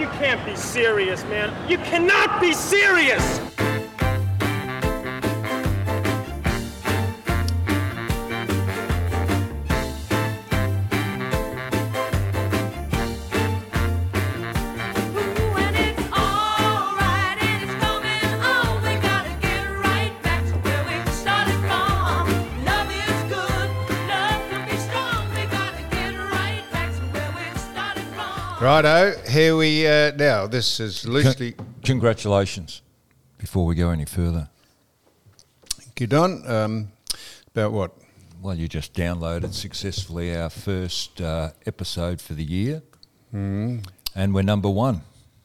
You can't be serious, man. You cannot be serious! Righto, here we now. This is loosely. Congratulations. Before we go any further, Good on. About what? Well, you just downloaded successfully our first episode for the year, and we're number one.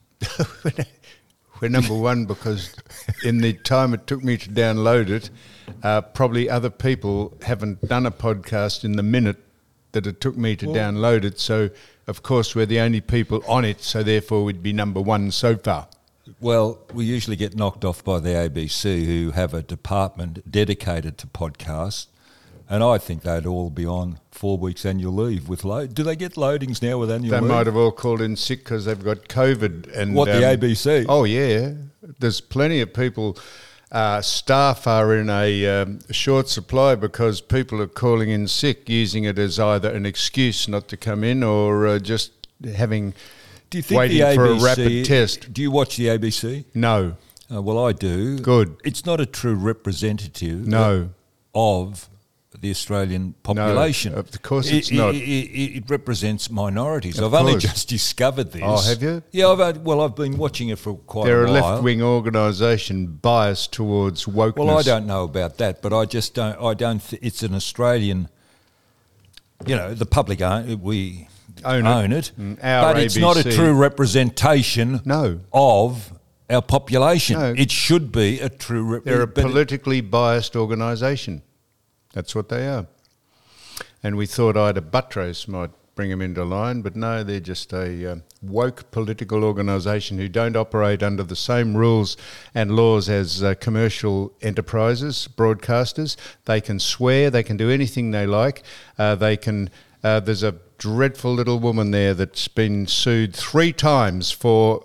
We're number one because in the time it took me to download it, probably other people haven't done a podcast in the minute that it took me to download it. So, of course, we're the only people on it, so therefore we'd be number one so far. Well, we usually get knocked off by the ABC, who have a department dedicated to podcasts, and I think they'd all be on 4 weeks annual leave with load. Do they get loadings now with annual leave? They might have all called in sick because they've got COVID. And what, the ABC? Oh, yeah. There's plenty of people. Staff are in a short supply because people are calling in sick, using it as either an excuse not to come in or just waiting for a rapid test. Do you watch the ABC? No. Well, I do. Good. It's not a true representative No. of the Australian population. No, of course it's not. It represents minorities. Of I've only course. just discovered this. Oh, have you? Yeah, I've been watching it for quite They're a while. a left-wing organisation biased towards wokeness. Well, I don't know about that, but I just don't. It's an Australian. You know, the public we own it, but it's not a ABC. true representation. No. Of our population. No. It should be a true. They're a politically biased organisation. That's what they are. And we thought Ida Buttrose might bring them into line, but no, they're just a woke political organisation who don't operate under the same rules and laws as commercial enterprises, broadcasters. They can swear, they can do anything they like. There's a dreadful little woman there that's been sued 3 times for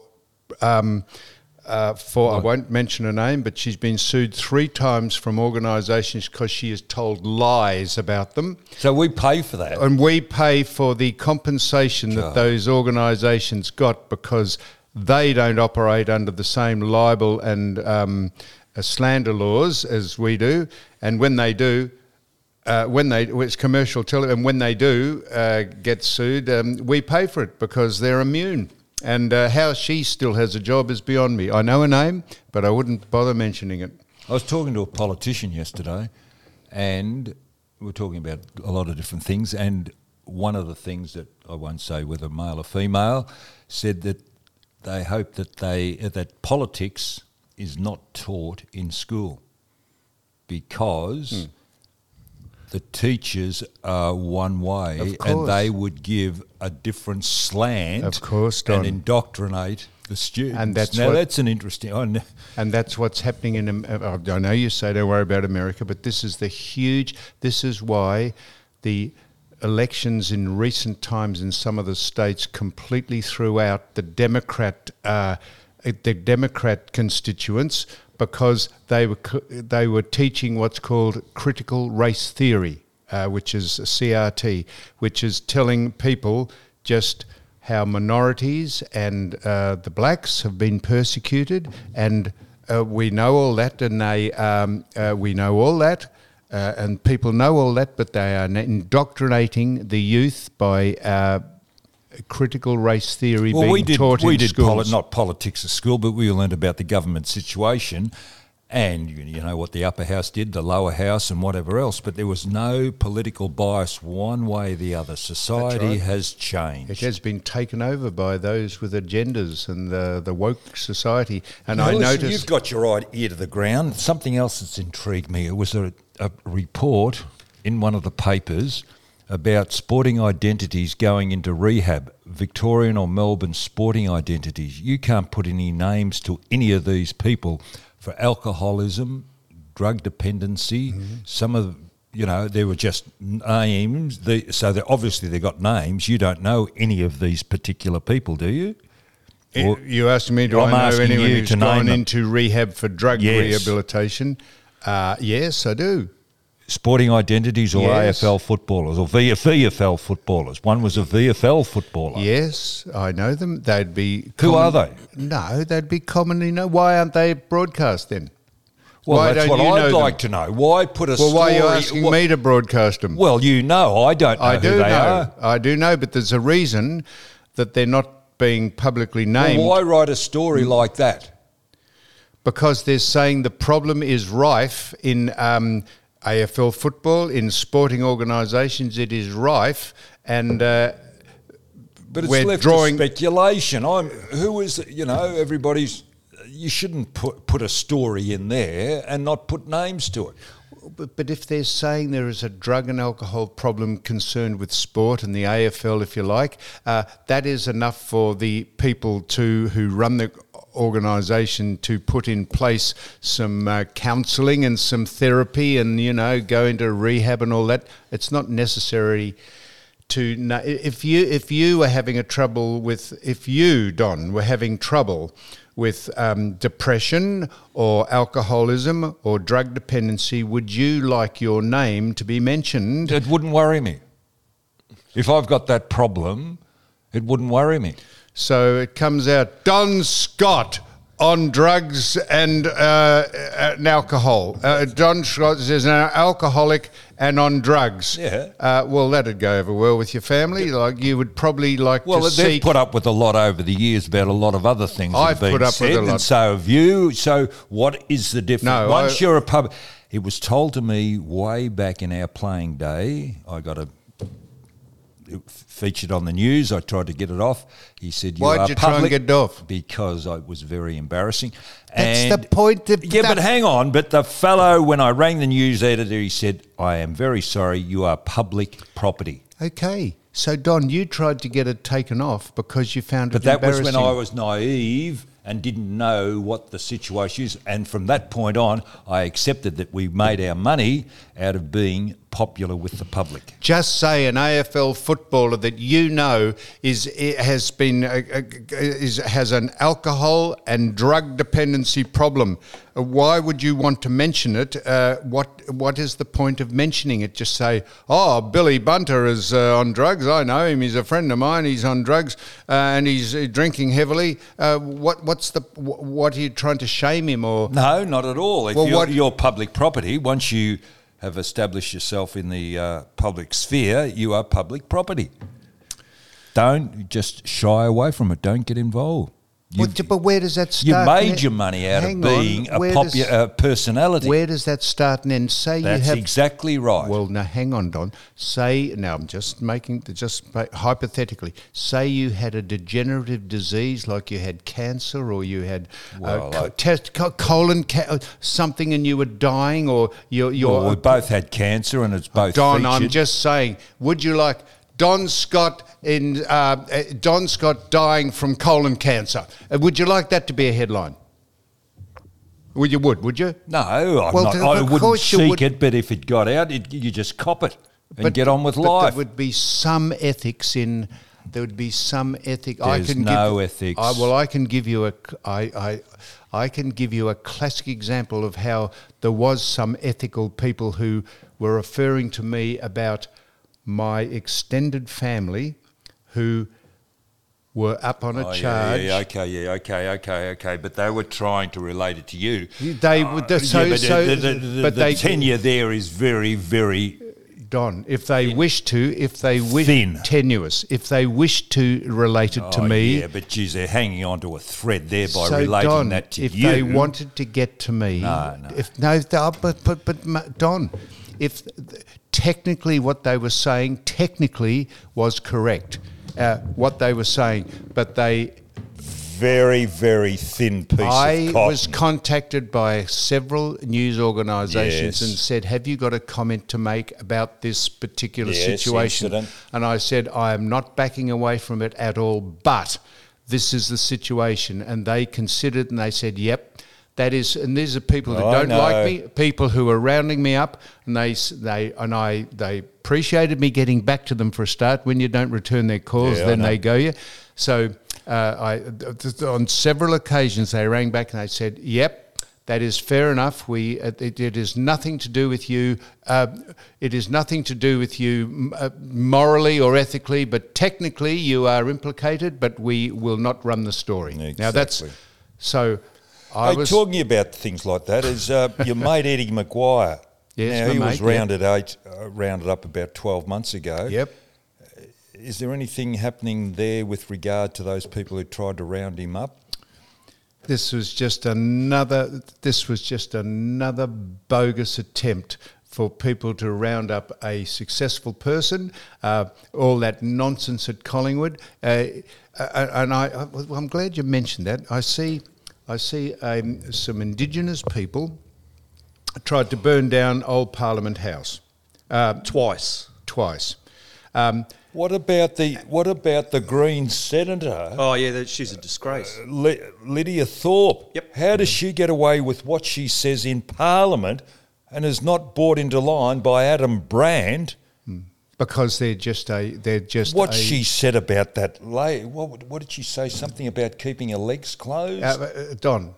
I won't mention her name, but she's been sued 3 times from organisations because she has told lies about them. So we pay for that. And we pay for the compensation that those organisations got because they don't operate under the same libel and slander laws as we do. And when they do, it's commercial television, and when they do get sued, we pay for it because they're immune. And how she still has a job is beyond me. I know her name, but I wouldn't bother mentioning it. I was talking to a politician yesterday, and we were talking about a lot of different things, and one of the things that, I won't say whether male or female, said that they hope that that politics is not taught in school because the teachers are one way and they would give a different slant, of course, Don, and indoctrinate the students. And that's an interesting... And that's what's happening in... I know you say don't worry about America, but this is this is why the elections in recent times in some of the states completely threw out the Democrat constituents, because they were teaching what's called critical race theory, which is a CRT, which is telling people just how minorities and the blacks have been persecuted, and we know all that, and we know all that, and people know all that, but they are indoctrinating the youth by critical race theory being taught in schools. Not politics at school, but we learned about the government situation, and you know what the upper house did, the lower house, and whatever else. But there was no political bias one way or the other. Society has changed. It has been taken over by those with agendas and the woke society. And now, I noticed you've got your right ear to the ground. Something else that's intrigued me. It was a report in one of the papers about sporting identities going into rehab, Victorian or Melbourne sporting identities. You can't put any names to any of these people for alcoholism, drug dependency. Some of, there were just names. So obviously they got names. You don't know any of these particular people, do you? You asking me, do I'm I know asking anyone you who's to gone name them. into rehab for drug Yes. rehabilitation? Yes, I do. Sporting identities or Yes. AFL footballers or VFL footballers. One was a VFL footballer. Yes, I know them. They'd be... Who are they? No, they'd be commonly known. Why aren't they broadcast then? Well, Why that's don't what you I'd know like to know. Why put a story... Well, why are you asking me to broadcast them? Well, you know, I don't know I who do they know. are. I do know, but there's a reason that they're not being publicly named. Well, why write a story like that? Because they're saying the problem is rife in AFL football, in sporting organisations. It is rife, and But it's we're left drawing. to speculation. Everybody's... You shouldn't put a story in there and not put names to it. But if they're saying there is a drug and alcohol problem concerned with sport and the AFL, if you like, that is enough for the people who run the organisation to put in place some counselling and some therapy and, go into rehab and all that. It's not necessary to know. If you were having Don, were having trouble with depression or alcoholism or drug dependency, would you like your name to be mentioned? It wouldn't worry me. If I've got that problem, it wouldn't worry me. So it comes out, Don Scott on drugs and alcohol. Don Scott is an alcoholic and on drugs. Yeah. Well, that'd go over well with your family. Like you would probably like Well, to they've seek... put up with a lot over the years about a lot of other things that I've have been put up said, with a lot. and so have you. So what is the difference? No, Once you're a pub... It was told to me way back in our playing day. It featured on the news. I tried to get it off. He said, Why'd you try and get it off? Because it was very embarrassing. That's the point of... Yeah, but hang on. But the fellow, when I rang the news editor, he said, I am very sorry, you are public property. Okay. So, Don, you tried to get it taken off because you found But it that embarrassing. was when I was naive and didn't know what the situation is. And from that point on, I accepted that we made our money out of being popular with the public. Just say an AFL footballer that has an alcohol and drug dependency problem. Why would you want to mention it? What is the point of mentioning it? Just say, oh, Billy Bunter is on drugs. I know him. He's a friend of mine. He's on drugs and he's drinking heavily. What are you trying to shame him or? No, not at all. If Well, you're public property, once you have established yourself in the public sphere, you are public property. Don't just shy away from it. Don't get involved. But where does that You start? made your money out of being a popular personality. Where does that start and end? That's exactly right. Well, now hang on, Don. I'm just hypothetically. Say you had a degenerative disease, like you had cancer, or you had colon something, and you were dying, or we both had cancer, and it's both. Don, featured. I'm just saying. Would you like Don Scott Don Scott dying from colon cancer? Would you like that to be a headline? Would you? No, I of wouldn't course you seek would. it, but if it got out, you just cop it and get on with But life. there would be some ethics in. There would be some ethic. There's no ethics. I can give you I can give you a classic example of how there was some ethical people who were referring to me about my extended family who were up on a charge. Okay. But they were trying to relate it to you. The tenure there is very, very... Don, if they wish, Thin. tenuous, if they wish to relate it to me. Yeah, but geez, they're hanging on to a thread there by So relating Don, that to if you. they wanted to get to me, but Don, if technically what they were saying technically was correct, what they were saying, but they. Very, very thin piece of cotton. I was contacted by several news organisations Yes. and said, have you got a comment to make about this particular Yes, situation? incident. And I said, I am not backing away from it at all, but this is the situation. And they considered and they said, yep, that is, and these are people who don't like me, people who are rounding me up, and they appreciated me getting back to them for a start. When you don't return their calls, Yeah, then I know. they go you. So On several occasions, they rang back and they said, "Yep, that is fair enough. It is nothing to do with you. It is nothing to do with you morally or ethically, but technically you are implicated. But we will not run the story." Exactly. Now that's so. Talking about things like that is your mate Eddie Maguire. Yes, now, he my was mate, rounded up about 12 months ago. Yep. Is there anything happening there with regard to those people who tried to round him up? This was just another bogus attempt for people to round up a successful person. All that nonsense at Collingwood, and I'm glad you mentioned that. I see some Indigenous people tried to burn down Old Parliament House Twice. What about the Green senator? Oh, yeah, she's a disgrace. Lydia Thorpe. Yep. How does she get away with what she says in Parliament and is not brought into line by Adam Brand? Because they're just what she said about that. What did she say? Something about keeping her legs closed? Don.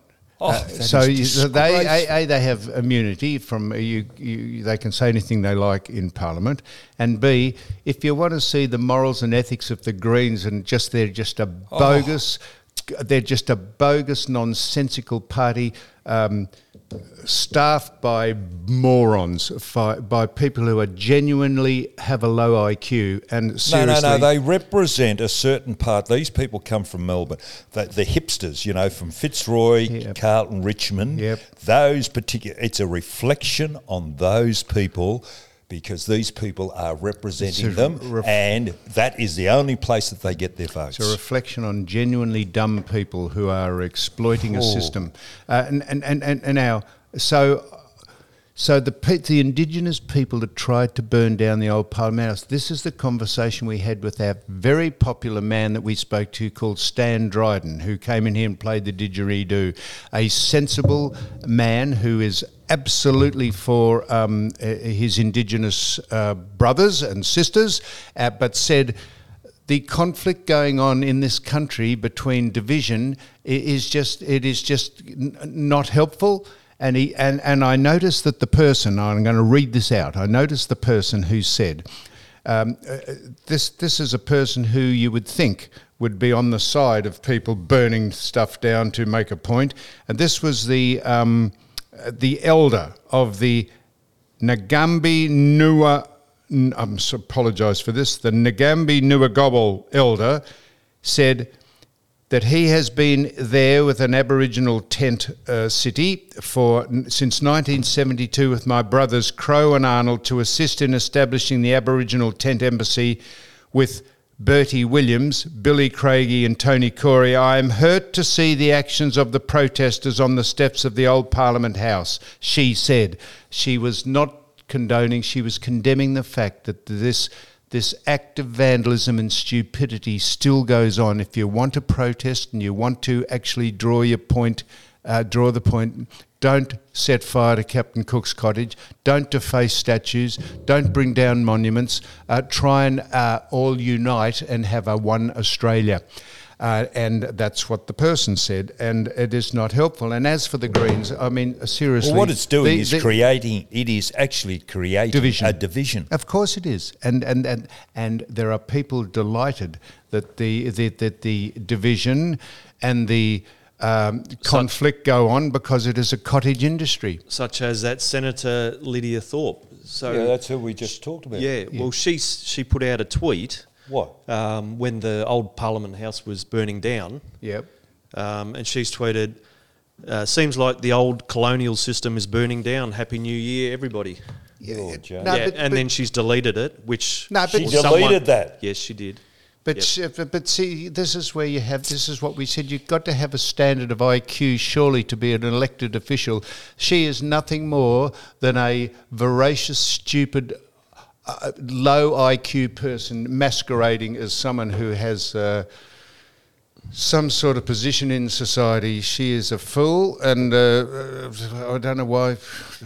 They have immunity from you. They can say anything they like in Parliament, and B, if you want to see the morals and ethics of the Greens, and they're just a bogus, nonsensical party. Staffed by morons, by people who are genuinely have a low IQ and seriously... No, they represent a certain part. These people come from Melbourne. The hipsters, from Fitzroy, Carlton, Richmond, those particular... It's a reflection on those people because these people are representing them and that is the only place that they get their votes. It's a reflection on genuinely dumb people who are exploiting a system. So the Indigenous people that tried to burn down the Old Parliament House, this is the conversation we had with our very popular man that we spoke to called Stan Dryden, who came in here and played the didgeridoo, a sensible man who is absolutely for his Indigenous brothers and sisters, but said the conflict going on in this country between division is just not helpful. And I noticed that the person, I'm going to read this out, I noticed the person who said, this is a person who you would think would be on the side of people burning stuff down to make a point. And this was the elder of the Nagambi Nua, apologise for this, the Nagambi Nuagobble elder said that he has been there with an Aboriginal tent city since 1972 with my brothers Crow and Arnold to assist in establishing the Aboriginal tent embassy with Bertie Williams, Billy Craigie and Tony Corey. I am hurt to see the actions of the protesters on the steps of the Old Parliament House, she said. She was not condoning, she was condemning the fact that this act of vandalism and stupidity still goes on. If you want to protest and you want to actually draw the point, don't set fire to Captain Cook's cottage, don't deface statues, don't bring down monuments, try and all unite and have a one Australia. And that's what the person said, and it is not helpful. And as for the Greens, I mean, seriously... Well, what it's doing is actually creating a division. Of course it is. And there are people delighted that the division and the conflict go on because it is a cottage industry. Such as that Senator Lydia Thorpe. So yeah, that's who we just talked about. Yeah, well, she put out a tweet... What? When the Old Parliament House was burning down. Yep. And she's tweeted, seems like the old colonial system is burning down. Happy New Year, everybody. Yeah, then she's deleted it, which... No, but she deleted that. Yes, she did. But see, this is where this is what we said, you've got to have a standard of IQ, surely, to be an elected official. She is nothing more than a voracious, stupid... low IQ person masquerading as someone who has some sort of position in society. She is a fool, and I don't know why.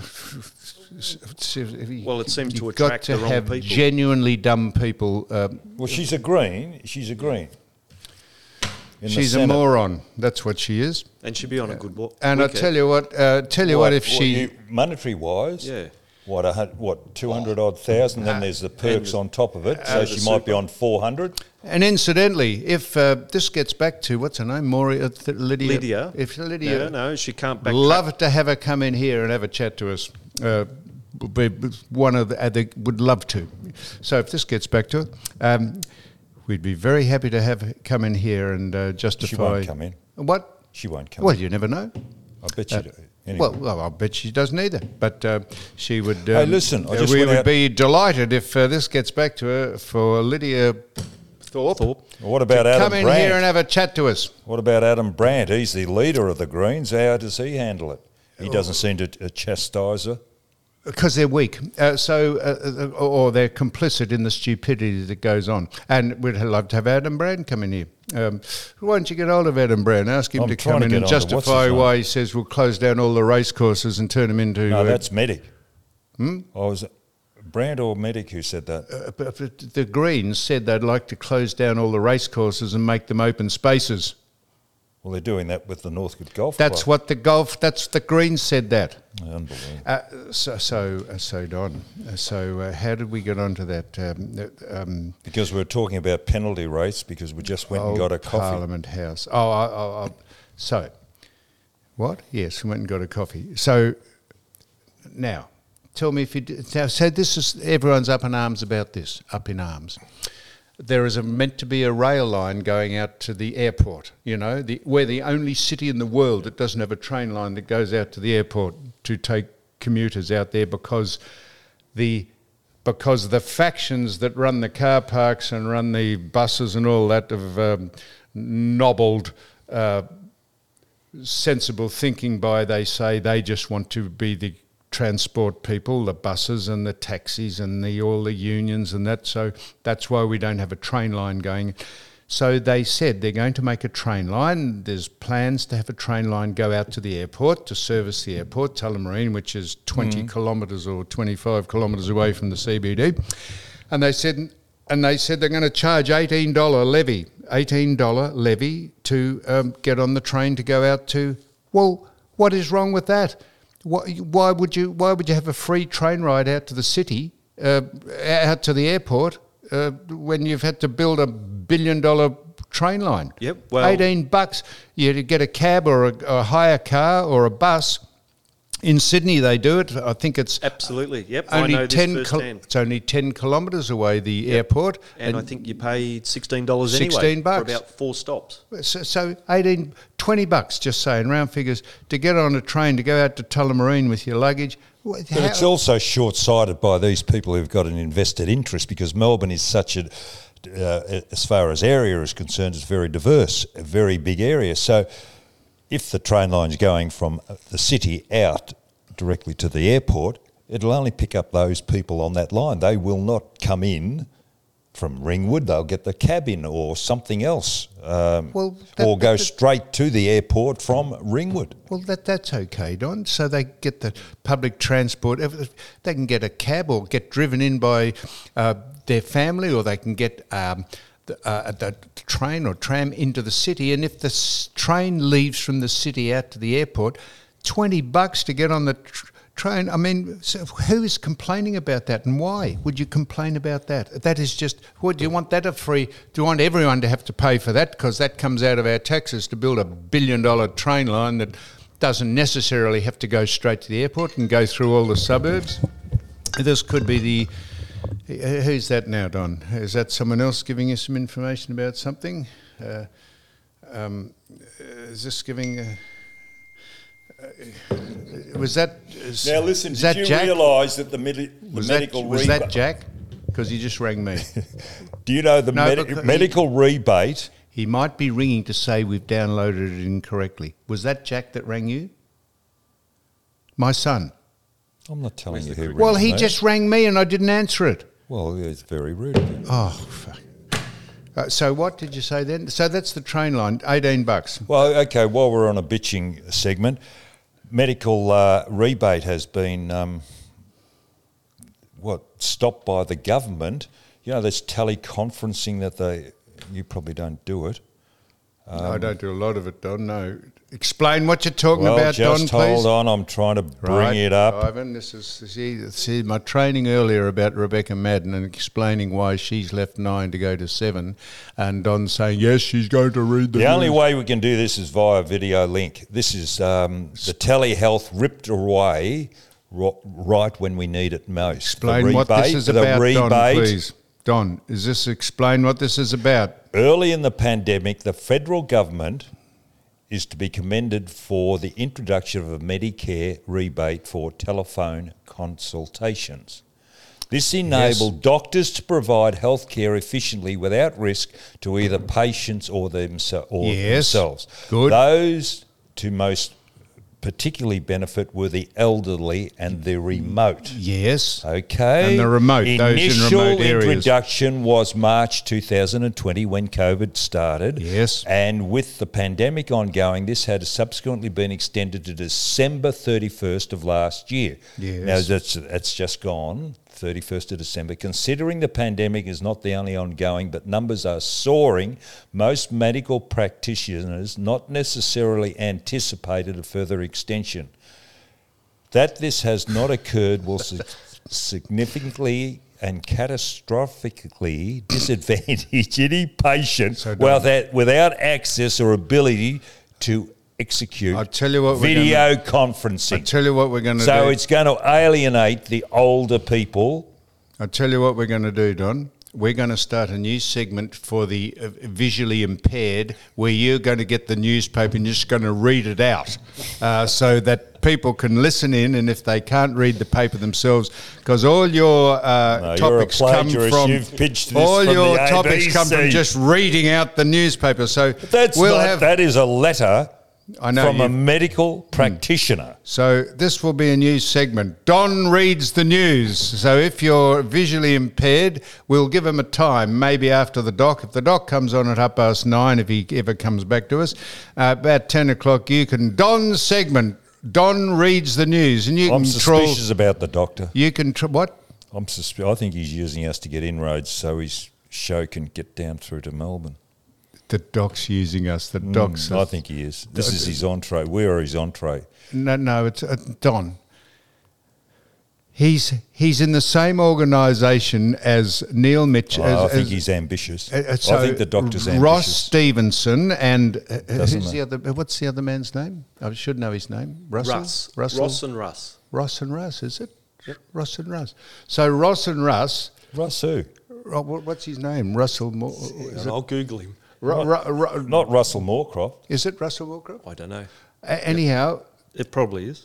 Well, it seems to attract the wrong people. You've got to have genuinely dumb people. Well, she's a Green. in the She's a Senate. moron. That's what she is. And she'd be on a good walk. And I tell you what, if she... monetary wise, Yeah. what 200 odd thousand, then there's the perks on top of it, so she might be on 400. And incidentally, if this gets back to, what's her name, Lydia? Lydia. If Lydia... No, she can't backtrack. Love to have her come in here and have a chat to us. One of the would love to. So if this gets back to it, we'd be very happy to have her come in here and justify... She won't come in. What? She won't come Well, in. you never know. I bet you do. Anyway. Well, I'll bet she doesn't either. But she would... Hey, listen, I just we went would out- be delighted if this gets back to her for Lydia Thorpe. What about to Adam come in Brandt? here and have a chat to us. What about Adam Brandt? He's the leader of the Greens. How does he handle it? He doesn't seem to chastise her. Because they're weak, or they're complicit in the stupidity that goes on. And we'd love to have Adam Brandt come in here. Why don't you get hold of Adam Brandt? Ask him I'm to trying come to in get and on to what's justify his name? why he says we'll close down all the race courses and turn them into... No, that's Medic. Was it Brandt or Medic who said that? but the Greens said they'd like to close down all the race courses and make them open spaces. Well, they're doing that with the Northcote Golf That's Club. that's the Greens said that. Unbelievable. So Don, how did we get onto that? Because we're talking about penalty rates because we just went and got a coffee. Parliament House. So, what? Yes, we went and got a coffee. So, now, tell me if you... So this is... Everyone's up in arms about this. Up in arms. There is meant to be a rail line going out to the airport, we're the only city in the world that doesn't have a train line that goes out to the airport to take commuters out there because the factions that run the car parks and run the buses and all that have nobbled sensible thinking by, they say they just want to be the transport people, the buses and the taxis and all the unions and that. So that's why we don't have a train line going. So they said they're going to make a train line. There's plans to have a train line go out to the airport to service the airport, Tullamarine, which is 20 kilometres or 25 kilometres away from the CBD. And they said they're going to charge $18 levy to get on the train to go out to. Well, what is wrong with that? Why would you have a free train ride out to the city, out to the airport, when you've had to build $1 billion train line? Yep. Well, $18. You get a cab or a hire car or a bus. In Sydney, they do it. I think it's absolutely. Yep. only I know this firsthand. It's only 10 kilometres away, the airport, And I think you pay $16 anyway for about 4 stops. So $20, just saying, round figures, to get on a train to go out to Tullamarine with your luggage. But it's also short-sighted by these people who've got an invested interest because Melbourne is such a, as far as area is concerned, it's very diverse, a very big area. So if the train line's going from the city out directly to the airport, it'll only pick up those people on that line. They will not come in from Ringwood. They'll get the cab in or something else, or go straight to the airport from Ringwood. Well, that's okay, Don. So they get the public transport. They can get a cab or get driven in by their family, or they can get the train or tram into the city. And if the train leaves from the city out to the airport, $20 to get on the train. I mean, so who is complaining about that, and why would you complain about that? That is just, what do you want that free? Do you want everyone to have to pay for that? Because that comes out of our taxes to build $1 billion train line that doesn't necessarily have to go straight to the airport and go through all the suburbs. This could be who's that now, Don? Is that someone else giving you some information about something? Is this giving... was that... Now listen, did did you realise that the medical was rebate... that Jack? Because he just rang me. Do you know the No, medical rebate... He might be ringing to say we've downloaded it incorrectly. Was that Jack that rang you? My son. I'm not telling you who. Well, rings he me. just rang me and I didn't answer it. Well, it's very rude of you. Oh, fuck. So what did you say then? So that's the train line, $18. Well, okay, while we're on a bitching segment, medical rebate has been, stopped by the government. You know, there's teleconferencing that you probably don't do it. I don't do a lot of it, Don. No. Explain what you're talking Well, about, Don, just please. hold on. I'm trying to bring it up. Ivan, this is see my training earlier about Rebecca Madden and explaining why she's left 9 to go to 7, and Don saying yes, she's going to read the. The only news. way we can do this is via video link. This is the telehealth ripped away right when we need it most. Explain what this is about, Don, please. Don, is this explain what this is about? Early in the pandemic, the federal government is to be commended for the introduction of a Medicare rebate for telephone consultations. This enabled doctors to provide health care efficiently without risk to either patients or themselves. Good. Those to most particularly benefit were the elderly and the remote. Yes. Okay. And the remote, those in remote areas. Initial introduction was March 2020 when COVID started. Yes. And with the pandemic ongoing, this had subsequently been extended to December 31st of last year. Yes. Now, that's just gone, 31st of December. Considering the pandemic is not the only ongoing, but numbers are soaring, most medical practitioners not necessarily anticipated a further extension. That this has not occurred will significantly and catastrophically disadvantage any patient without access or ability to execute video conferencing. I'll tell you what we're going to do. So it's going to alienate the older people. I'll tell you what we're going to do, Don. We're going to start a new segment for the visually impaired where you're going to get the newspaper and you're just going to read it out so that people can listen in, and if they can't read the paper themselves, because all your topics come from You've pitched this all from your the topics come from ABC. just reading out the newspaper. So That is a letter from a you- medical practitioner. So this will be a new segment. Don reads the news. So if you're visually impaired, we'll give him a time, maybe after the doc. If the doc comes on at 9:30, if he ever comes back to us, about 10 o'clock, you can Don's segment. Don reads the news, and you I'm can suspicious about the doctor. You can what? I think he's using us to get inroads so his show can get down through to Melbourne. The doc's using us. The doc's. I think he is. This is his entree. We are his entree. No, it's Don. He's in the same organisation as Neil Mitchell. I think he's ambitious. I think the doctor's ambitious. Ross Stevenson and Doesn't who's the other? What's the other man's name? I should know his name. Russ. Ross and Russ. Ross and Russ, is it? Yep. Ross and Russ. So Ross and Russ. Russ who? What's his name? Russell. I'll Google him. Not Russell Moorcroft. Is it Russell Moorcroft? I don't know. Anyhow. It probably is.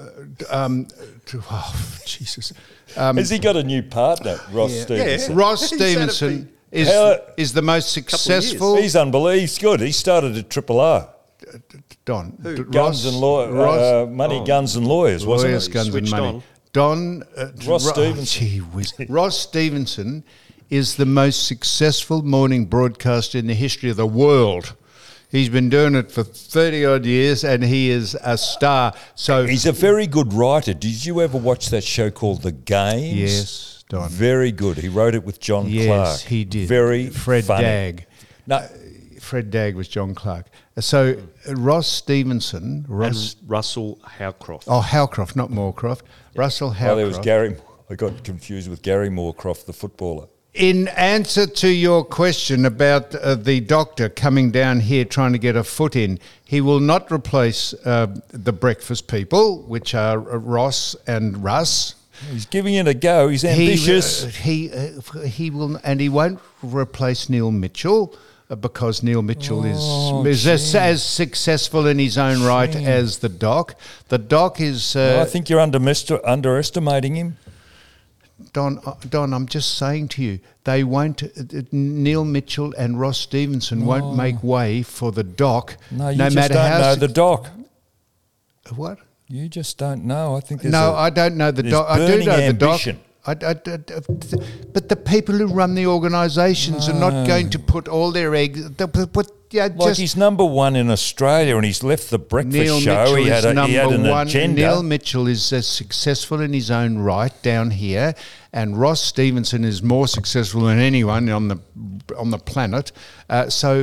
Jesus. Has he got a new partner, Ross Stevenson? Yeah. Ross Stevenson is the most successful. He's unbelievable. He's good. He started at Triple R. Don. Guns and Lawyers, wasn't it? Guns and Money. On. Don. Ross Stevenson. Gee whiz. Ross Stevenson is the most successful morning broadcaster in the history of the world. He's been doing it for 30-odd years, and he is a star. So he's a very good writer. Did you ever watch that show called The Games? Yes, Don. Very good. He wrote it with John Clark. Yes, he did. Very Fred funny. Dagg. No, Fred Dagg was John Clark. So Ross Stevenson. And Russell Howcroft. Oh, Howcroft, not Moorcroft. Russell Howcroft. Oh, there was Gary. I got confused with Gary Moorcroft, the footballer. In answer to your question about the doctor coming down here trying to get a foot in, he will not replace the breakfast people, which are Ross and Russ. He's giving it a go. He's ambitious. He will, and he won't replace Neil Mitchell because Neil Mitchell is as successful in his own right as the doc. The doc is. I think you're underestimating him. Don, I'm just saying to you, they won't. Neil Mitchell and Ross Stevenson won't make way for the doc. No, you just don't know the doc. What? You just don't know. I think I don't know the doc. I do know ambition. the doc. But the people who run the organisations are not going to put all their eggs. He's number one in Australia, and he's left the breakfast Neil show. Mitchell He had an agenda. Neil Mitchell is successful in his own right down here, and Ross Stevenson is more successful than anyone on the planet. So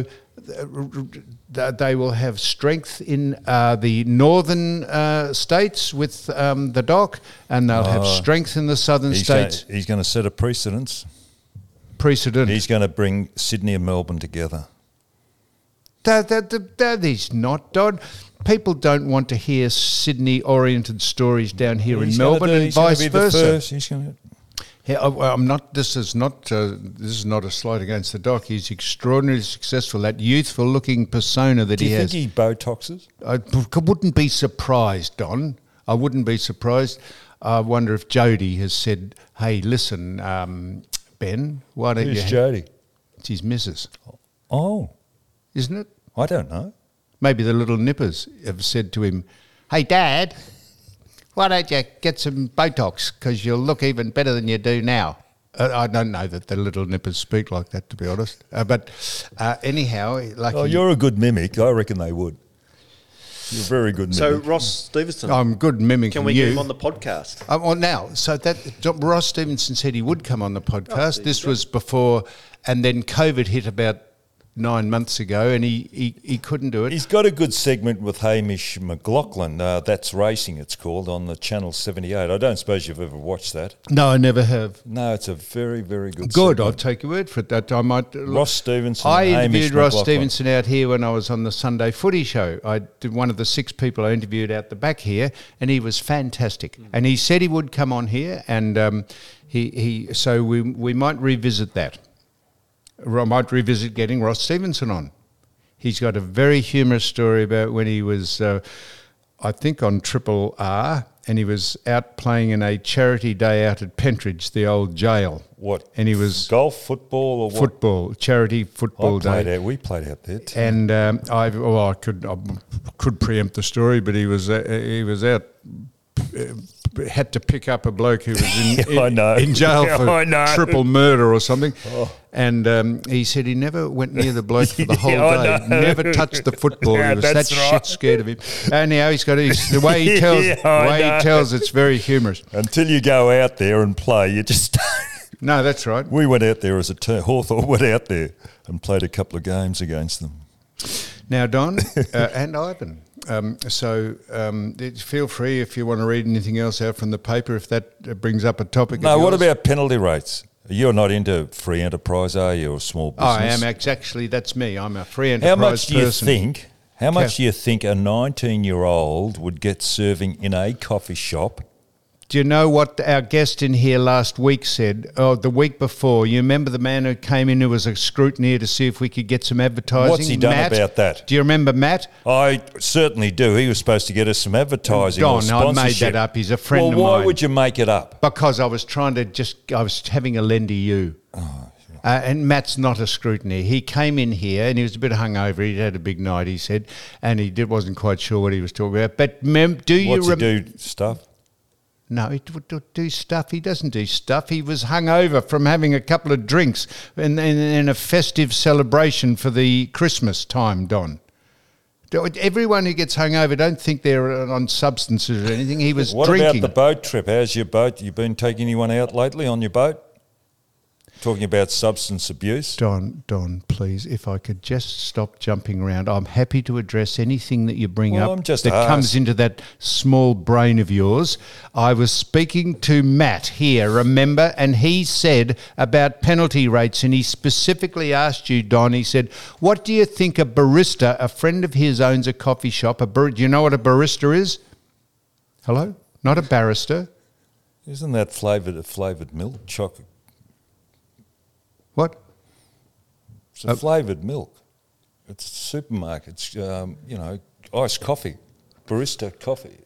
they will have strength in the northern states with the dock, and they'll have strength in the southern states. He's going to set a precedence. Precedent. He's going to bring Sydney and Melbourne together. That is not, Don. People don't want to hear Sydney-oriented stories down here in Melbourne, and vice versa. He's going to. Yeah, I'm not. This is not a slight against the doc. He's extraordinarily successful. That youthful-looking persona that he has. Do you think he Botoxes? I wouldn't be surprised, Don. I wouldn't be surprised. I wonder if Jody has said, "Hey, listen, Ben, why don't you?" Who's Jody? It's his missus, Oh, isn't it? I don't know. Maybe the little nippers have said to him, "Hey, Dad, why don't you get some Botox, because you'll look even better than you do now." I don't know that the little nippers speak like that, to be honest. But anyhow, like You're a good mimic. I reckon they would. You're a very good So mimic. Ross Stevenson, I'm good mimicking can we you. get him on the podcast? Well, now, so that Ross Stevenson said he would come on the podcast. This was before, and then COVID hit about 9 months ago, and he couldn't do it. He's got a good segment with Hamish McLaughlin. That's Racing, it's called, on the Channel 78. I don't suppose you've ever watched that. No, I never have. No, it's a very, very good Good, I'll segment. take your word for it. That I might. Ross Stevenson. I and Hamish interviewed Ross McLaughlin. Stevenson out here when I was on the Sunday Footy Show. I did one of the 6 people I interviewed out the back here, and he was fantastic. And he said he would come on here, and so we might revisit that. I might revisit getting Ross Stevenson on. He's got a very humorous story about when he was, I think, on Triple R, and he was out playing in a charity day out at Pentridge, the old jail. What? And he was Golf, football, or what? football, charity football day. We played out there too. And I could preempt the story, but he was out. Had to pick up a bloke who was in jail for triple murder or something. And he said he never went near the bloke for the whole day. Never touched the football. He was that shit scared of him. Anyhow, he's got the way he tells. He tells it's very humorous. Until you go out there and play, you just. No, that's right. We went out there as a team. Hawthorn went out there and played a couple of games against them. Now, Don and Ivan. Feel free if you want to read anything else out from the paper, if that brings up a topic. No, what about penalty rates? You're not into free enterprise, are you, or small business? I am. Actually, that's me. I'm a free enterprise person. How much do you think a 19-year-old would get serving in a coffee shop? Do you know what our guest in here last week said? Oh, the week before. You remember the man who came in who was a scrutineer to see if we could get some advertising? What's he done Matt? about that? Do you remember Matt? I certainly do. He was supposed to get us some advertising or Don, I sponsorship. made that up. He's a friend of mine. Well, why would you make it up? Because I was I was having a lendy you. Oh, sure. And Matt's not a scrutineer. He came in here and he was a bit hungover. He'd had a big night, he said, and he wasn't quite sure what he was talking about. But What's he do stuff? No, he would do stuff. He doesn't do stuff. He was hungover from having a couple of drinks in a festive celebration for the Christmas time, Don. Everyone who gets hungover, don't think they're on substances or anything. He was What drinking. about the boat trip? How's your boat? You been taking anyone out lately on your boat? Talking about substance abuse? Don, please, if I could just stop jumping around. I'm happy to address anything that you bring up that comes into that small brain of yours. I was speaking to Matt here, remember, and he said about penalty rates, and he specifically asked you, Don, he said, what do you think a barista, a friend of his owns a coffee shop, do you know what a barista is? Hello? Not a barrister. Isn't that flavoured milk chocolate? What? It's a flavoured milk. It's supermarkets, iced coffee, barista coffee.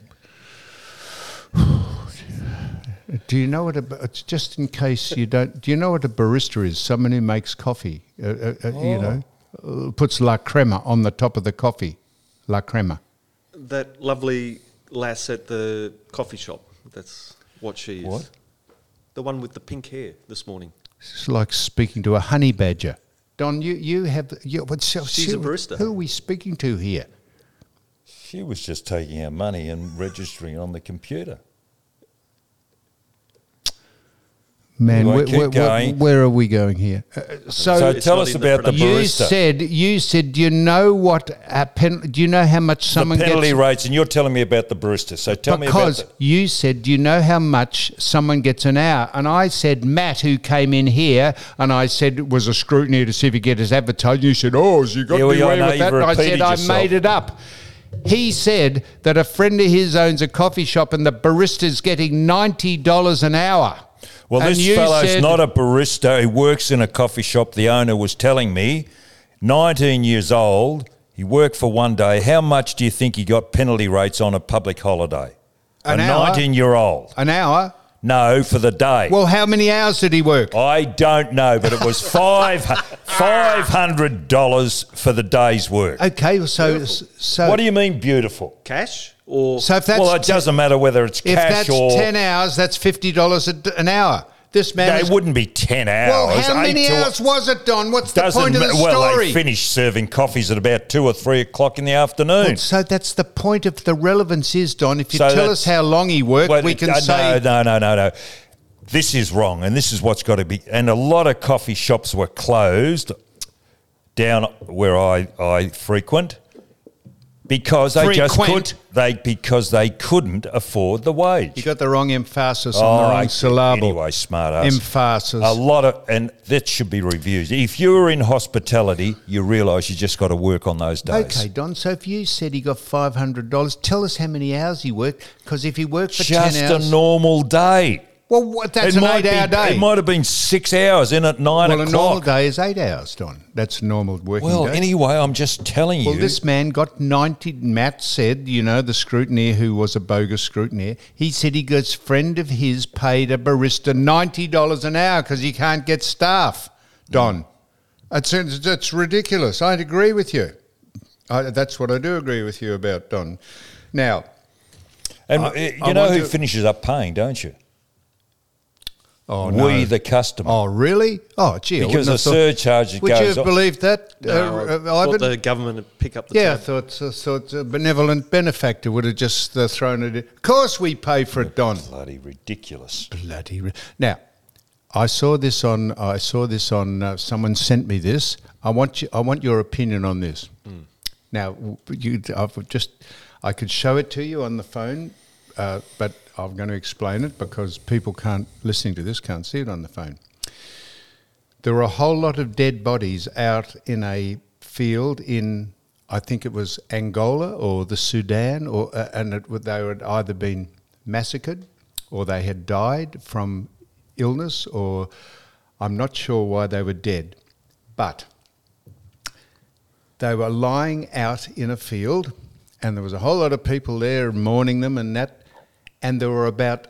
Do you know what just in case you don't, do you know what a barista is? Someone who makes coffee, puts la crema on the top of the coffee, la crema. That lovely lass at the coffee shop, that's what she is. What? The one with the pink hair this morning. It's like speaking to a honey badger. Don, she's a barista. Who are we speaking to here? She was just taking our money and registering on the computer. Man, Anyway, keep going. where are we going here? So It's tell not us in the about the production. barista. You said, do you know what? Do you know how much The someone penalty gets? rates, and you're telling me about the barista. So tell me about Because that. you said, do you know how much someone gets an hour? And I said, Matt, who came in here, and I said it was a scrutiny to see if he get his advertising. You said, oh, has you got Yeah, me well, I away know with you've that? And I said, repeated I yourself. made it up. He said that a friend of his owns a coffee shop and the barista's getting $90 an hour. Well, And this you fellow's said- not a barista. He works in a coffee shop. The owner was telling me, 19 years old, he worked for one day. How much do you think he got penalty rates on a public holiday? An a hour? 19-year-old. An hour? No, for the day. Well, how many hours did he work? I don't know, but it was $500 for the day's work. Okay, so What do you mean beautiful? Cash or so if that's Well, it doesn't matter whether it's if cash that's or... 10 hours, that's $50 an hour. This man. No, is- it wouldn't be 10 hours. well, how 8 many to- hours was it, Don? What's the Doesn't point of the ma- well, story? they finish serving coffees at about 2 or 3 o'clock in the afternoon. Well, so that's the point of the relevance is, Don. If you So tell that's- us how long he worked, Well, we can no, say. No. This is wrong, and this is what's got to be. And a lot of coffee shops were closed down where I frequent because they just Frequent? because they couldn't afford the wage. You got the wrong emphasis on the wrong syllable. Anyway, smart ass. Emphasis. A lot of, and that should be reviewed. If you're in hospitality, you realise you just got to work on those days. Okay, Don. So if you said he got $500, tell us how many hours he worked. Because if he worked for Just 10 hours, a normal day. well, what, that's an 8-hour day. It might have been 6 hours in at 9 well, a normal o'clock. day is 8 hours, Don. That's a normal working Well, day. anyway, I'm just telling Well, you. this man got 90. Matt said, you know, the scrutineer who was a bogus scrutineer, he said he got a friend of his paid a barista $90 an hour because he can't get staff, Don. That's ridiculous. I'd agree with you. That's what I do agree with you about, Don. Now, and I you know want who to- finishes up paying, don't you? oh, We, no. the customer. Oh, really? Oh, gee. I Because wouldn't the have thought- surcharge that Would you goes have on. believed that, no, I Ivan? thought the government would pick up the Yeah, I tab. thought a benevolent benefactor would have just thrown it in. Of course we pay for it, Don. Bloody ridiculous. Now, I saw this on. Someone sent me this. I want your opinion on this. Now, I could show it to you on the phone, but I'm going to explain it because people listening to this can't see it on the phone. There were a whole lot of dead bodies out in a field in, I think it was Angola or the Sudan, they had either been massacred or they had died from illness, or I'm not sure why they were dead. But they were lying out in a field and there was a whole lot of people there mourning them and that, and there were about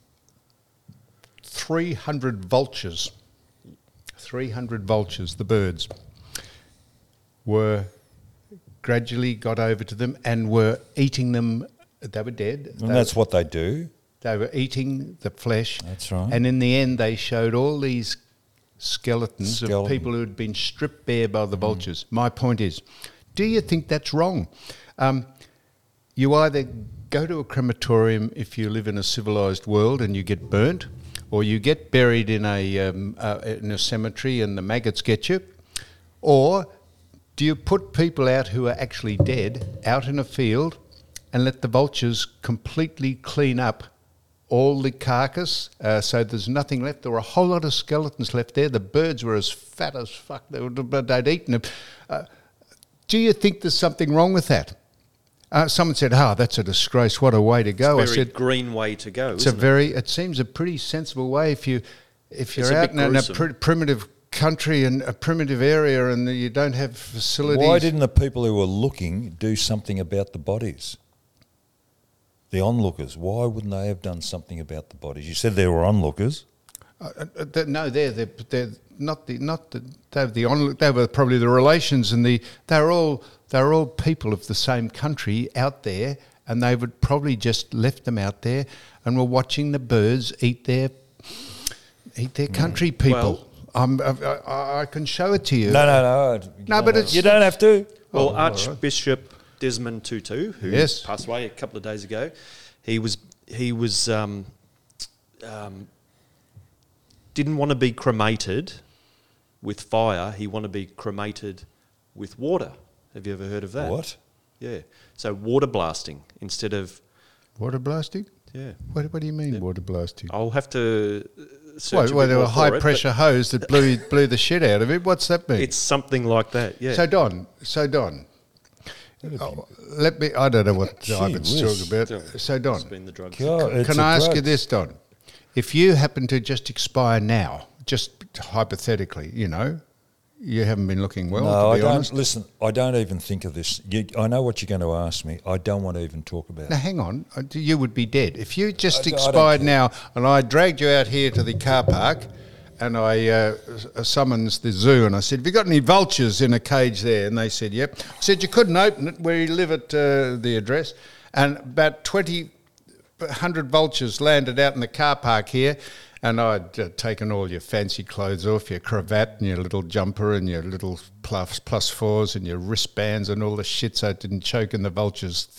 300 vultures. 300 vultures, the birds, were gradually got over to them and were eating them. They were dead. And that's what they do. They were eating the flesh. That's right. And in the end, they showed all these skeletons of people who had been stripped bare by the vultures. My point is, do you think that's wrong? You either go to a crematorium if you live in a civilised world and you get burnt, or you get buried in a cemetery and the maggots get you, or do you put people out who are actually dead out in a field and let the vultures completely clean up all the carcass, so there's nothing left? There were a whole lot of skeletons left there. The birds were as fat as fuck. They'd eaten them. Do you think there's something wrong with that? Someone said, that's a disgrace. What a way to go. It's a I very said, green way to go, it's isn't it seems a pretty sensible way if you're a out bit in a gruesome. primitive country and a primitive area and you don't have facilities. Why didn't the people who were looking do something about the bodies? The onlookers, why wouldn't they have done something about the bodies? You said there were onlookers. No, they're not the they were probably the relations, and they're all people of the same country out there, and they would probably just left them out there and were watching the birds eat their country people. I can show it to you. No. No, but it's you don't have to. Well, all right. Archbishop Desmond Tutu, who Yes. passed away a couple of days ago, he was didn't want to be cremated with fire. He wanted to be cremated with water. Have you ever heard of that? What? Yeah. So water blasting instead of... Water blasting? Yeah. What do you mean, water blasting? I'll have to search Well, a bit there were more for it, but high-pressure hose that blew the shit out of it. What's that mean? it's something like that, yeah. So Don, let me. I don't know what Gee Ivan's whiz. talking about. So Don, It's been the drugs. God, it's can a I ask drug. you this, Don? If you happen to just expire now, just hypothetically, you haven't been looking well, No, to be honest. Listen, I don't even think of this. I know what you're going to ask me. I don't want to even talk about Now, it. hang on. You would be dead. If you just I don't expired care. now and I dragged you out here to the car park and I summons the zoo and I said, have you got any vultures in a cage there? And they said, yep. I said, you couldn't open it where you live at the address. And about 100 vultures landed out in the car park here. And I'd taken all your fancy clothes off, your cravat and your little jumper and your little plus fours and your wristbands and all the shit so it didn't choke in the vultures'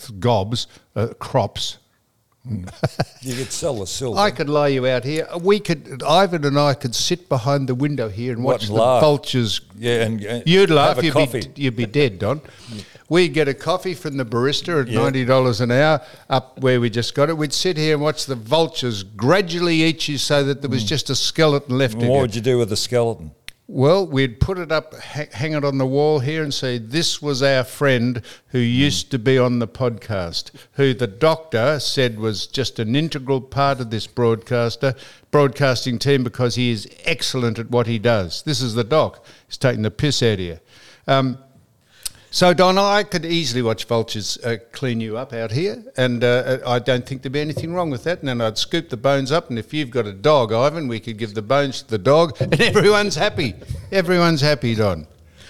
crops. You could sell the silver. I could lay you out here. Ivan and I could sit behind the window here and watch What, the laugh? vultures. Yeah, and You'd laugh, have a coffee. you'd be dead, Don. We'd get a coffee from the barista at $90 an hour up where we just got it. We'd sit here and watch the vultures gradually eat you so that there was just a skeleton left What again. would you do with the skeleton? Well, we'd put it up, hang it on the wall here and say, this was our friend who used to be on the podcast, who the doctor said was just an integral part of this broadcasting team because he is excellent at what he does. This is the doc. He's taking the piss out of you. So, Don, I could easily watch vultures clean you up out here, and I don't think there'd be anything wrong with that. And then I'd scoop the bones up, and if you've got a dog, Ivan, we could give the bones to the dog, and everyone's happy. Everyone's happy, Don.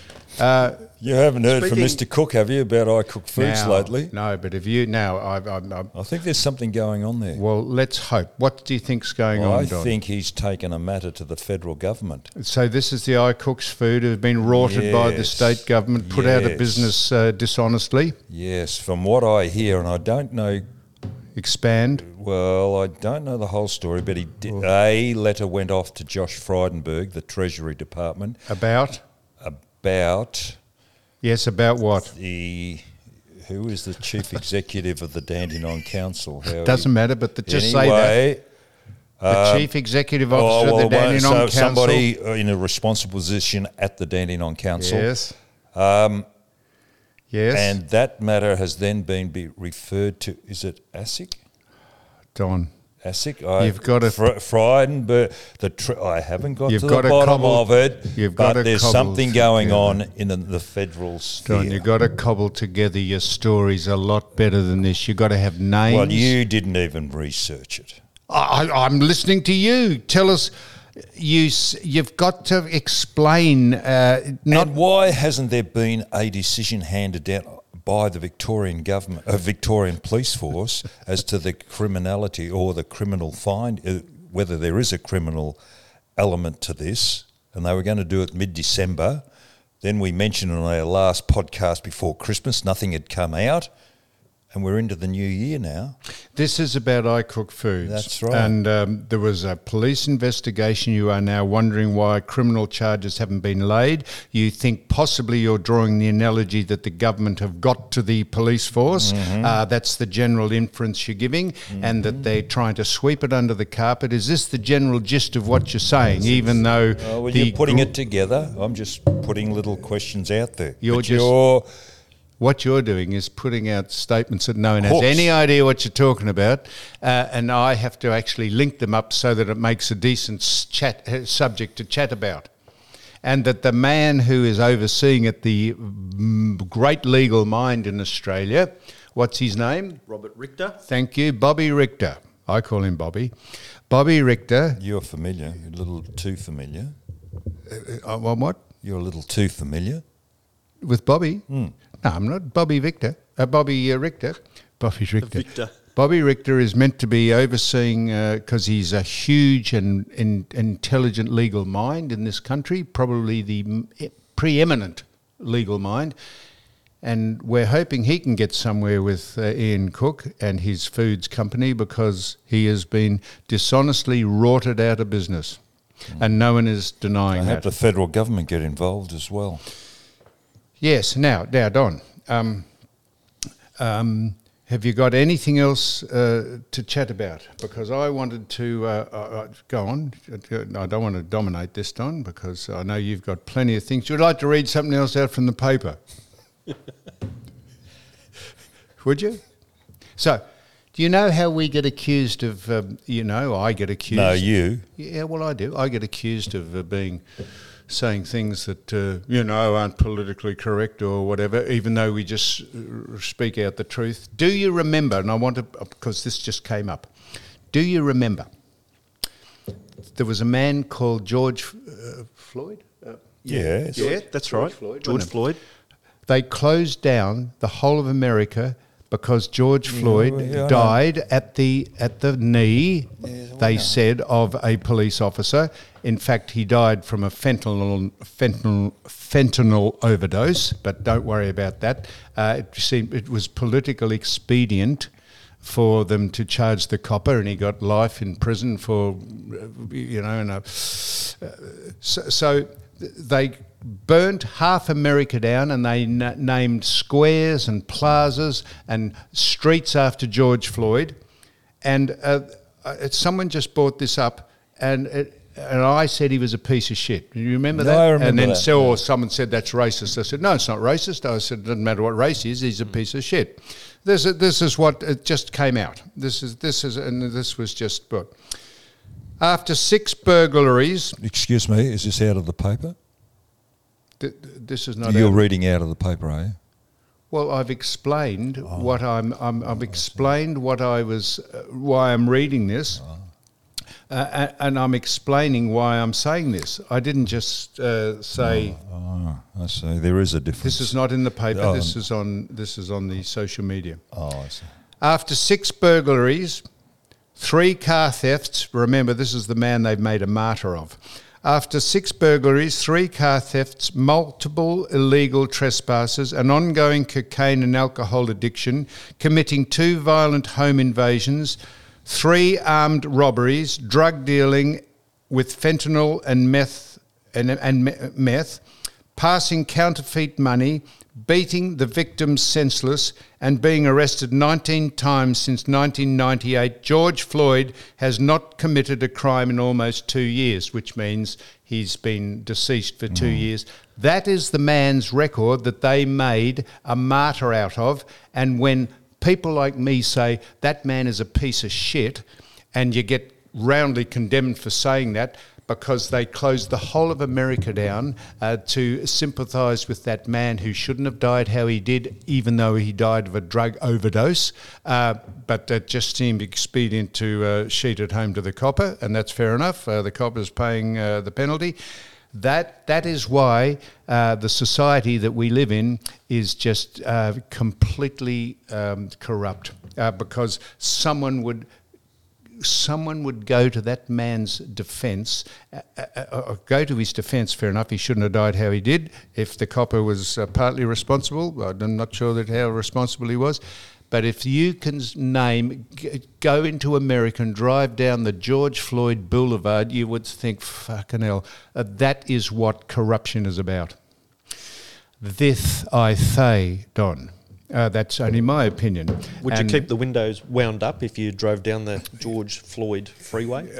You haven't heard from Speaking- Mr. Cook, have you, about I Cook Foods lately? No, but if you now, I think there's something going on there. well, let's hope. What do you think's going on, I Don? think he's taken a matter to the federal government. So this is the iCooks food who've been rorted by the Yes. state government, put out of Yes. business dishonestly. Yes, from what I hear, and I don't know, Expand. well, I don't know the whole story, but a letter went off to Josh Frydenberg, the Treasury Department, About? about Yes, about what? who is the chief executive of the Dandenong Council? Doesn't matter, but just say that. Anyway, The chief executive officer of the Dandenong so Council. somebody in a responsible position at the Dandenong Council. Yes. Yes. And that matter has then been referred to, is it ASIC? Don. ASIC? You've got to- Frydenberg, I haven't got You've to got the to bottom cobble- of it, you've got but to there's cobble something going together. on in the federal sphere. Don, you've got to cobble together your stories a lot better than this. You've got to have names. Well, you didn't even research it. I'm listening to you. Tell us. You've got to explain. And why hasn't there been a decision handed down by the Victorian government, Victorian police force, as to the criminality or the criminal whether there is a criminal element to this? And they were going to do it mid-December. Then we mentioned on our last podcast before Christmas, nothing had come out. And we're into the new year now. This is about iCook Foods. That's right. And there was a police investigation. You are now wondering why criminal charges haven't been laid. You think possibly you're drawing the analogy that the government have got to the police force. That's the general inference you're giving, and that they're trying to sweep it under the carpet. Is this the general gist of what you're saying, even though... Well, you're putting it together. I'm just putting little questions out there. What you're doing is putting out statements that no one has Hooks. any idea what you're talking about, and I have to actually link them up so that it makes a decent subject to chat about. And that the man who is overseeing it, the great legal mind in Australia, what's his name? Robert Richter. Thank you, Bobby Richter. I call him Bobby. Bobby Richter. You're familiar. You're a little too familiar. What? You're a little too familiar. With Bobby? No, I'm not. Bobby Richter. Bobby Richter. Bobby Richter. Victor. Bobby Richter is meant to be overseeing, because he's a huge and intelligent legal mind in this country, probably the preeminent legal mind. And we're hoping he can get somewhere with Ian Cook and his foods company, because he has been dishonestly rorted out of business. And no one is I denying hope that. the federal government get involved as well. Yes. Now, Don, have you got anything else to chat about? Because I wanted to go on. I don't want to dominate this, Don, because I know you've got plenty of things. You'd like to read something else out from the paper? Would you? So, do you know how we get accused of, I get accused. No, you. Yeah, well, I do. I get accused of saying things that, aren't politically correct or whatever, even though we just speak out the truth. Do you remember, and I want to, because this just came up, do you remember there was a man called George Floyd? Yes. Yeah, that's right. George Floyd. They closed down the whole of America because George Floyd died at the knee, they said, of a police officer. In fact, he died from a fentanyl overdose, but don't worry about that. It was political expedient for them to charge the copper, and he got life in prison for, so they burnt half America down, and they named squares and plazas and streets after George Floyd. And someone just brought this up, and I said he was a piece of shit. Do you remember that? I remember and then that. Someone said that's racist. I said, no, it's not racist. I said, it doesn't matter what race he is, he's a piece of shit. This is what it just came out. This was just put. After 6 burglaries. Excuse me, is this out of the paper? This is not. You're reading out of the paper, are you? Well, I've explained what I've explained what I was, why I'm reading this, and I'm explaining why I'm saying this. I didn't just say. I see. There is a difference. This is not in the paper. This is on the social media. Oh, I see. After 6 burglaries, 3 car thefts. Remember, this is the man they've made a martyr of. After 6 burglaries, 3 car thefts, multiple illegal trespasses, an ongoing cocaine and alcohol addiction, committing 2 violent home invasions, 3 armed robberies, drug dealing with fentanyl and meth, passing counterfeit money, beating the victims senseless, and being arrested 19 times since 1998, George Floyd has not committed a crime in almost 2 years, which means he's been deceased for 2 years. That is the man's record that they made a martyr out of. And when people like me say that man is a piece of shit, and you get roundly condemned for saying that, because they closed the whole of America down to sympathise with that man who shouldn't have died how he did, even though he died of a drug overdose. But it just seemed expedient to sheet it home to the copper, and that's fair enough. The copper's paying the penalty. That is why the society that we live in is just completely corrupt, because someone would go to that man's defence, go to his defence, fair enough, he shouldn't have died how he did. If the copper was partly responsible, I'm not sure that how responsible he was, but if you can go into America and drive down the George Floyd Boulevard, you would think, fucking hell, that is what corruption is about. This I say, Don. That's only my opinion. Would you keep the windows wound up if you drove down the George Floyd freeway?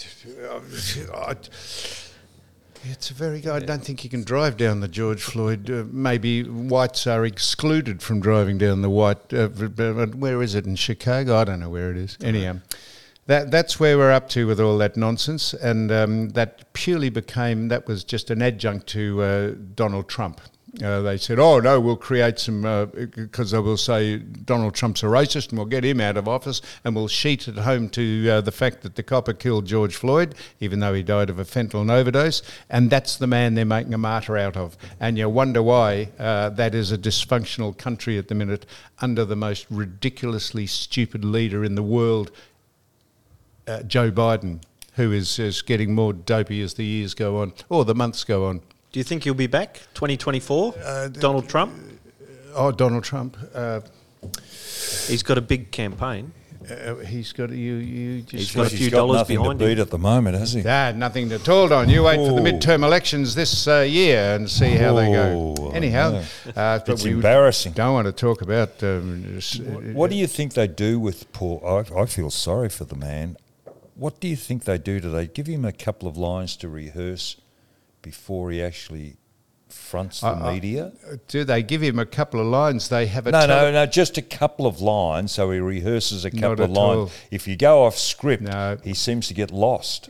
It's a very good. I don't think you can drive down the George Floyd. Maybe whites are excluded from driving down the white. Where is it in Chicago? I don't know where it is. Anyhow, that's where we're up to with all that nonsense, and that was just an adjunct to Donald Trump. They said, oh, no, we'll create some, because they will say Donald Trump's a racist and we'll get him out of office, and we'll sheet it home to the fact that the copper killed George Floyd, even though he died of a fentanyl overdose, and that's the man they're making a martyr out of. And you wonder why that is a dysfunctional country at the minute under the most ridiculously stupid leader in the world, Joe Biden, who is getting more dopey as the years go on, or the months go on. Do you think he'll be back 2024? Donald Trump? Donald Trump. He's got a big campaign. He's got you just. He's got a few He's got dollars nothing to behind beat him. at the moment, has he? Nothing to hold on. You wait for the Ooh. midterm elections this year and see how they go. Oh, Anyhow, but It's we embarrassing. don't want to talk about. What do you think they do with Paul? I feel sorry for the man. What do you think they do? Do they give him a couple of lines to rehearse before he actually fronts the media? Do they give him a couple of lines? They have a No, just a couple of lines. So he rehearses a couple of at all. lines. If you go off script, No. he seems to get lost.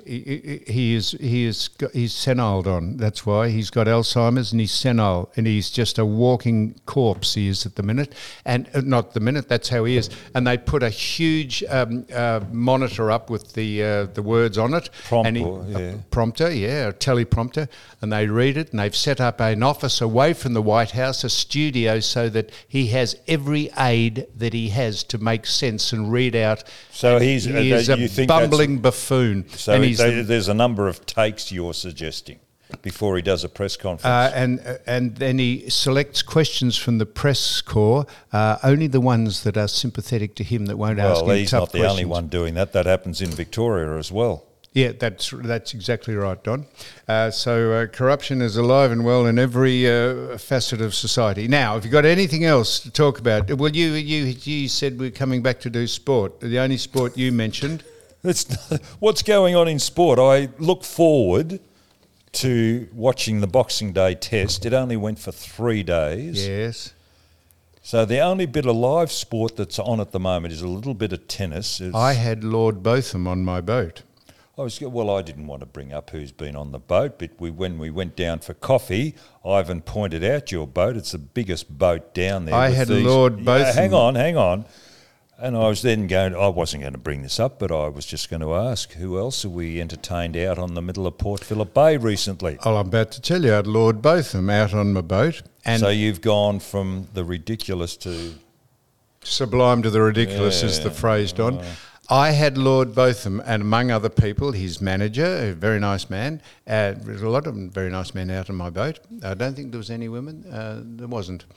He's senile, Don. That's why he's got Alzheimer's and he's senile and he's just a walking corpse. He is at the minute, and not the minute. That's how he is. And they put a huge monitor up with the words on it. Prompter, a teleprompter, and they read it. And they've set up an office away from the White House, a studio, so that he has every aid that he has to make sense and read out. So he is a bumbling buffoon. So and he's there's a number of takes you're suggesting before he does a press conference. and then he selects questions from the press corps, only the ones that are sympathetic to him, that won't ask him tough questions. Well, he's not the only one doing that. That happens in Victoria as well. Yeah, that's exactly right, Don. So corruption is alive and well in every facet of society. Now, if you've got anything else to talk about, well, you said we're coming back to do sport. The only sport you mentioned. What's going on in sport? I look forward to watching the Boxing Day test. It only went for 3 days. Yes. So the only bit of live sport that's on at the moment is a little bit of tennis. I had Lord Botham on my boat. I didn't want to bring up who's been on the boat, but when we went down for coffee, Ivan pointed out your boat. It's the biggest boat down there. I had Lord Botham. Hang on. And I was then I wasn't going to bring this up, but I was just going to ask, who else have we entertained out on the middle of Port Phillip Bay recently? Oh, I'm about to tell you, I had Lord Botham out on my boat. And so you've gone from the ridiculous to... Sublime to the ridiculous is the phrase, Don. I had Lord Botham, and among other people, his manager, a very nice man. There's a lot of very nice men out on my boat. I don't think there was any women. There wasn't.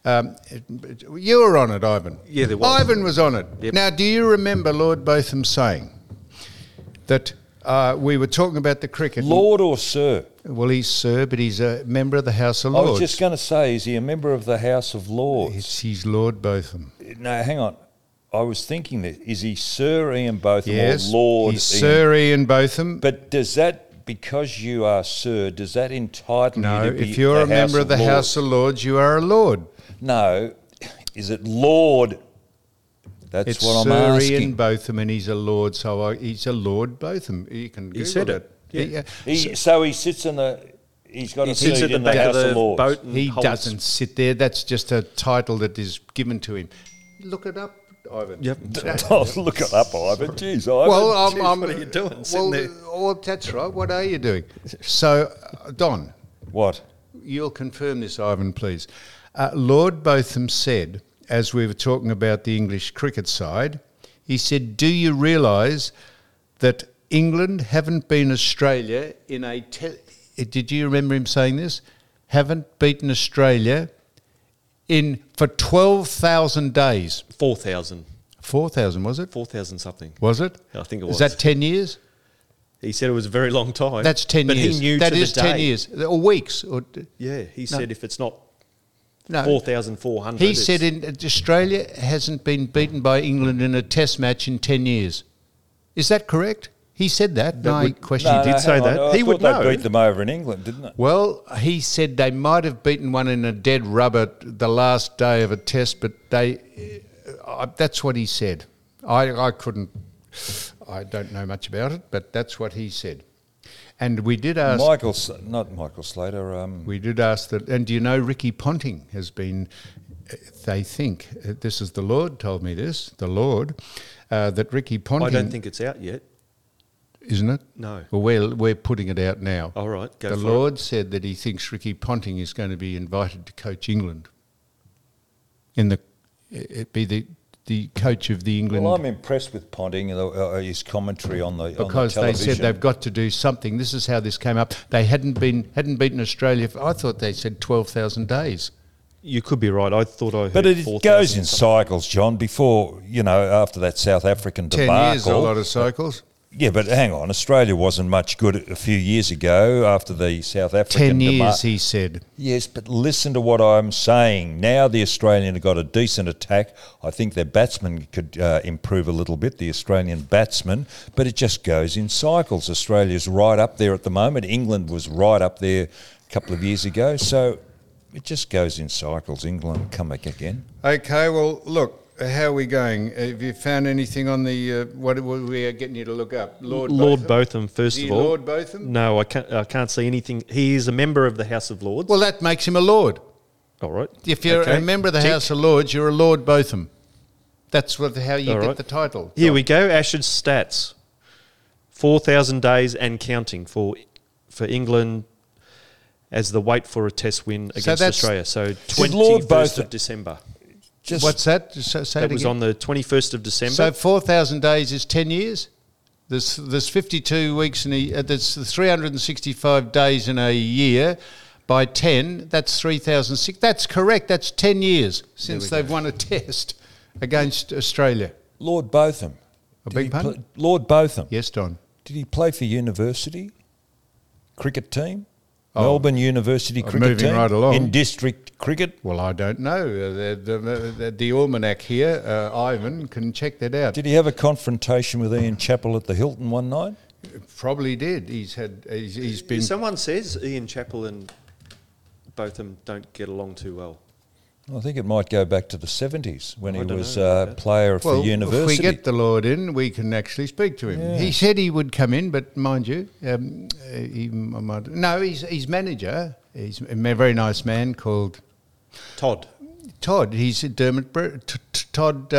You were on it, Ivan. Yeah, there was. Ivan was on it. Yep. Now, do you remember Lord Botham saying that we were talking about the cricket? Lord or Sir? Well, he's Sir, but he's a member of the House of I Lords. was just going to say, is he a member of the House of Lords? He's Lord Botham. No, hang on. I was thinking that, is he Sir Ian Botham Yes, or Lord he's Ian? Sir Ian Botham. But does that, because you are Sir, does that entitle No, you to be if you're a member of the Lords? House of Lords, you are a Lord. No, is it Lord? That's It's what I'm Sir asking. Ian Botham, and he's a Lord, so he's a Lord Botham. You can Google said it. Yeah. So he sits in the... He's got a sits seat at the in the back of House the of Lords. boat and He holds- doesn't sit there. That's just a title that is given to him. Look it up, Ivan. Yep. Oh, look it up, Ivan. Jeez, Ivan. Well, Jeez, what are you doing, sitting there? Well, that's right. What are you doing? So, Don, What? you'll confirm this, Ivan, please. Lord Botham said, as we were talking about the English cricket side, he said, do you realise that England haven't been Australia in a... Did you remember him saying this? Haven't beaten Australia for 12,000 days. 4,000. 4,000, was it? 4,000 something. Was it? I think it Is was. that 10 years? He said it was a very long time. That's 10 but years. he knew That to is the 10 day. years. Or weeks. Or, Yeah, he said if it's not no. 4,400... He it's- said Australia hasn't been beaten by England in a test match in 10 years. Is that correct? He said that. No, I question. did say hang on. that. I He would thought know. they beat them over in England, didn't they? Well, he said they might have beaten one in a dead rubber the last day of a test, but that's what he said. I couldn't, I don't know much about it, but that's what he said. And we did ask... Not Michael Slater. We did ask that, and do you know Ricky Ponting has been, they think, this is the Lord told me this, the Lord, that Ricky Ponting... I don't think it's out yet. Isn't it? No. Well, we're putting it out now. All right, go the for Lord said that he thinks Ricky Ponting is going to be invited to coach England. It'd be the coach of the England... Well, I'm impressed with Ponting, his commentary on the because on the they television. said they've got to do something. This is how this came up. They hadn't beaten Australia. I thought they said 12,000 days. You could be right. I thought I heard But it 4,000 goes in and something. cycles, John. Before, after that South African 10 debacle. years, a lot of cycles. Yeah, but hang on. Australia wasn't much good a few years ago after the South African 10 years, debacle. he said. Yes, but listen to what I'm saying. Now the Australian have got a decent attack. I think their batsmen could improve a little bit, the Australian batsmen, but it just goes in cycles. Australia's right up there at the moment. England was right up there a couple of years ago. So it just goes in cycles. England come back again. Okay, well, look, how are we going? Have you found anything on the, what we are getting you to look up? Lord Botham, first Is he of all. Lord Botham? No, I can't see anything. He is a member of the House of Lords. Well, that makes him a Lord. All right. If you're Okay. a member of the Tick. House of Lords, you're a Lord Botham. That's how you All get right. the title. Here we go. Ash's stats: 4,000 days and counting for England as the wait for a Test win against that's- Australia. So Did Lord 21st Botham- of December. Just What's that? Say That it was again. on the 21st of December. So 4,000 days is 10 years? There's 52 weeks in there's 365 days in a year. By 10, that's 3,006. That's correct. That's 10 years since they've won a test against Australia. Lord Botham. beg your pardon? Lord Botham. Yes, Don. Did he play for university cricket team? Oh. Melbourne University cricket moving team? right along. In district cricket? Well, I don't know. The almanac here, Ivan, can check that out. Did he have a confrontation with Ian Chappell at the Hilton one night? Probably did. He's been. Someone says Ian Chappell and Botham don't get along too well. I think it might go back to the 70s when I he don't was know about a that. player for Well, university. if we get the Lord in, we can actually speak to him. Yeah. He said he would come in, but mind you, he's manager. He's a very nice man called Todd. Todd. He's Dermot Todd.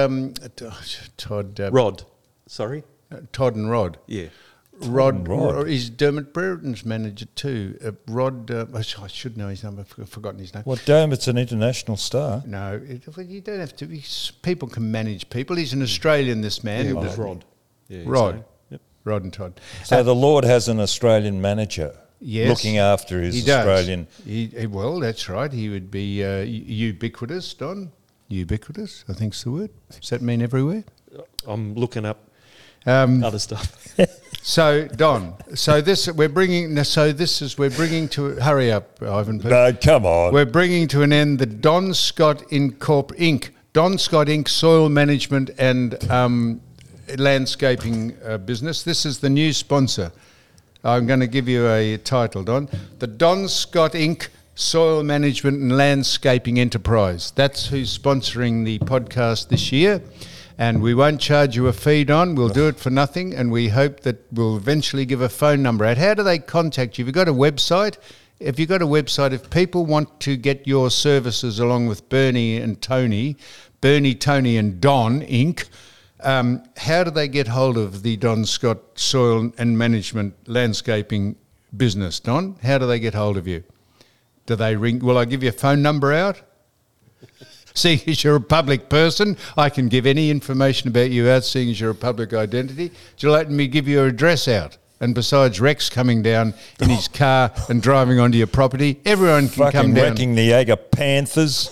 Rod. Sorry? Todd and Rod. Yeah. Rod. Rod. He's Dermot Brereton's manager too. Rod. I should know his name. I've forgotten his name. What, Dermot's an international star. No, you don't have to. People can manage people. He's an Australian. This man. It was Rod. Yeah, his Rod. name. Yep. Rod and Todd. So the Lord has an Australian manager Yes, looking after his he does. Australian... Well, that's right. He would be ubiquitous, Don. Ubiquitous, I think's the word. Does that mean everywhere? I'm looking up other stuff. So, Don. We're bringing to. Hurry up, Ivan. Please. No, come on. We're bringing to an end the Don Scott Inc. Don Scott Inc. Soil Management and Landscaping business. This is the new sponsor. I'm going to give you a title, Don. The Don Scott Inc. Soil Management and Landscaping Enterprise. That's who's sponsoring the podcast this year. And we won't charge you a fee, Don. We'll do it for nothing. And we hope that we'll eventually give a phone number out. How do they contact you? Have you got a website? If you've got a website, if people want to get your services along with Bernie, Tony and Don Inc., how do they get hold of the Don Scott Soil and Management Landscaping business, Don? How do they get hold of you? Do they ring? Will I give you a phone number out? Seeing as you're a public person, I can give any information about you out, seeing as you're a public identity. Do you let me give your address out? And besides Rex coming down in his car and driving onto your property, everyone can Fucking come down. wrecking the Aga Panthers.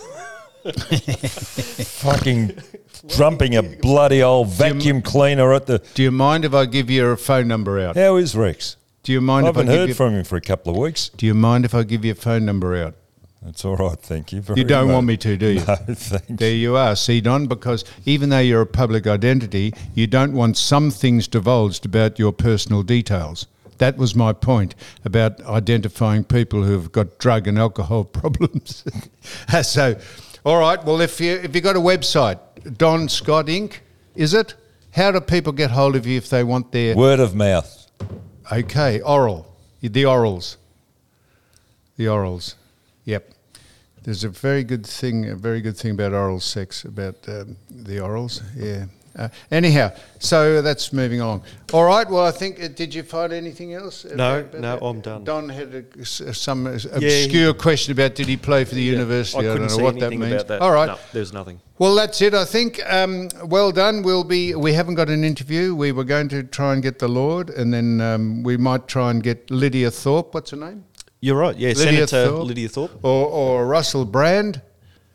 Fucking dumping a bloody old vacuum cleaner at the... Do you mind if I give you a phone number out? How is Rex? Do you I mind if I haven't give heard you? from him for a couple of weeks. Do you mind if I give you a phone number out? That's all right, thank you very You don't much. want me to, do you? No, thanks. There you are. See, Don, because even though you're a public identity, you don't want some things divulged about your personal details. That was my point about identifying people who have got drug and alcohol problems. So, all right, well, if you got a website, Don Scott Inc., is it? How do people get hold of you if they want their... Word of mouth. Okay, oral. The orals. The orals. Yep. There's a very good thing about oral sex, about the orals. Yeah. Anyhow, so that's moving on. All right. Well, I think. Did you find anything else? No, about no, that? I'm done. Don had some obscure question about did he play for the university? I couldn't don't know see what that anything means. about that. All right. No, there's nothing. Well, that's it, I think. Well done. We haven't got an interview. We were going to try and get the Lord, and then we might try and get Lydia Thorpe. What's her name? You're right. Yeah, Lydia Senator Thorpe. Lydia Thorpe. Or Russell Brand.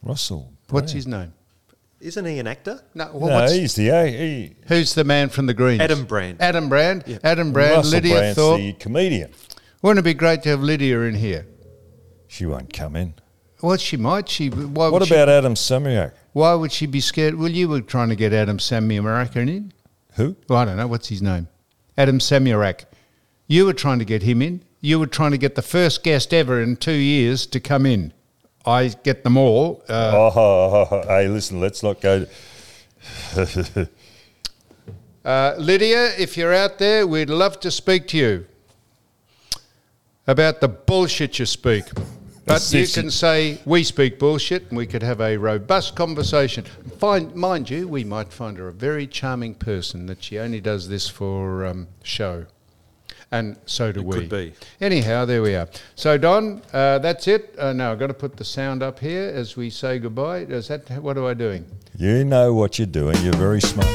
Russell. What's Brand. his name? Isn't he an actor? No, well, No, he's the who's the man from the Greens? Adam Brand. Adam Brand. Yeah. Adam Brand. Russell Lydia Brand's Thorpe. the comedian. Wouldn't it be great to have Lydia in here? She won't come in. Well, she might. Why What would about Adam Samiak? Why would she be scared? Well, you were trying to get Adam Samirak in. Who? Well, I don't know. What's his name? Adam Samirak. You were trying to get him in. You were trying to get the first guest ever in 2 years to come in. I get them all. Hey, listen, let's not go. Lydia, if you're out there, we'd love to speak to you about the bullshit you speak. But you can say, we speak bullshit, and we could have a robust conversation. Mind you, we might find her a very charming person, that she only does this for show. And so do we. Could be. Anyhow, there we are. So, Don, that's it. Now, I've got to put the sound up here as we say goodbye. What am I doing? You know what you're doing. You're very smart.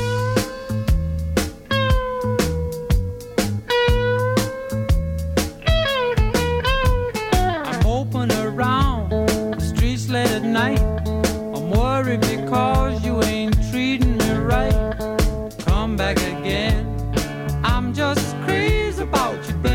I'm moping around the streets late at night. I'm worried because you ain't treating me right. Come back again. I'm just crazy about you, baby.